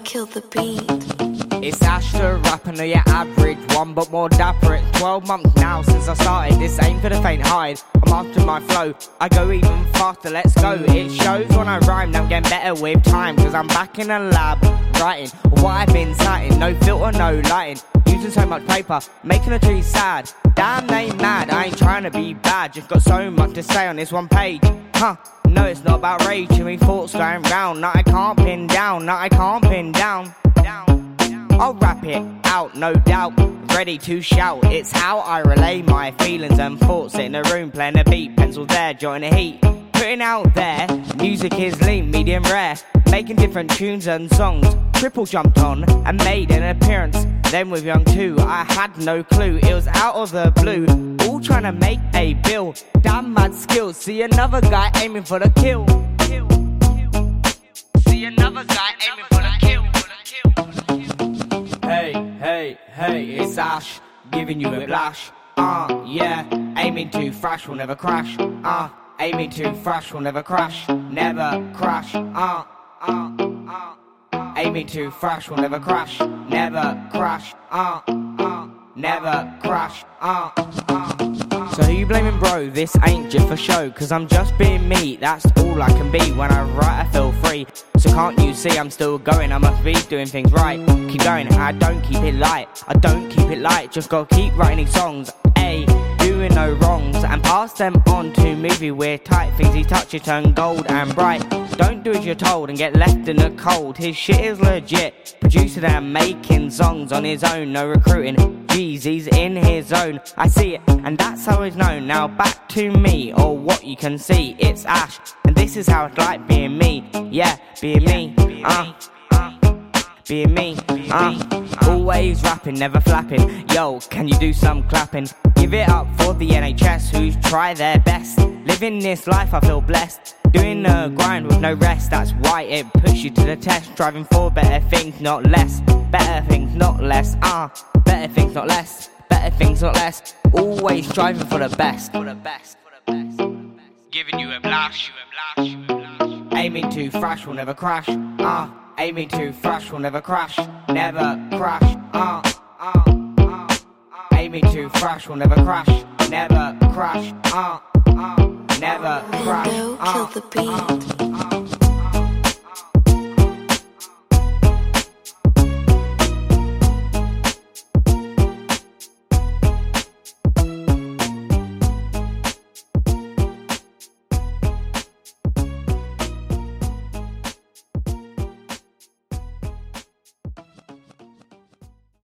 kill the beat. It's Ash the rapper, no your average one, but more dapper. It's 12 months now since I started. This ain't for the faint-hearted. I'm after my flow. I go even faster, let's go. It shows when I rhyme, I'm getting better with time. Cause I'm back in the lab, writing what I've been citing. No filter, no lighting. Using so much paper, making a tree sad. Damn, they mad, I ain't trying to be bad. Just got so much to say on this one page. Huh, no, it's not about rage. Too many thoughts going round. That I can't pin down, that I can't pin down. I'll rap it out, no doubt, ready to shout. It's how I relay my feelings and thoughts. In the room, playing the beat, pencil there, joining the heat. Putting out there, music is lean, medium rare. Making different tunes and songs. Triple jumped on and made an appearance. Then with Young 2, I had no clue. It was out of the blue, all trying to make a bill. Damn mad skills, see another guy aiming for the kill. See another guy aiming for the kill. Hey, hey, hey, it's Ash, giving you a blash. Yeah, aiming to thrash will never crash. Aiming to thrash will never crash. Never crash. Aiming to thrash will never crash. Never crash. Never crash. So who you blaming, bro? This ain't just for show. Cause I'm just being me, that's all I can be. When I write I feel free. So can't you see I'm still going? I must be doing things right. Keep going, I don't keep it light. I don't keep it light, just gotta keep writing these songs. Ayy, doing no wrongs. And pass them on to movie where tight things he touches turn gold and bright. Don't do as you're told and get left in the cold. His shit is legit. Producing and making songs on his own, no recruiting. Jeez, he's in his zone. I see it, and that's how he's known. Now back to me, or what you can see. It's Ash, and this is how it's like being me. Yeah, being me. Being me. Always rapping, never flapping. Yo, can you do some clapping? Give it up for the NHS who's tried their best. Living this life, I feel blessed. Doing the grind with no rest, that's why it puts you to the test. Striving for better things, not less. Better things, not less. Better things, not less. Better things, not less. Always striving for the best. For the best. Giving you a blash. Aiming to thrash will never crash. Aiming to thrash will never crash. Never crash. Aiming to thrash will never crash. Never crash. Never crash. Kill the beat.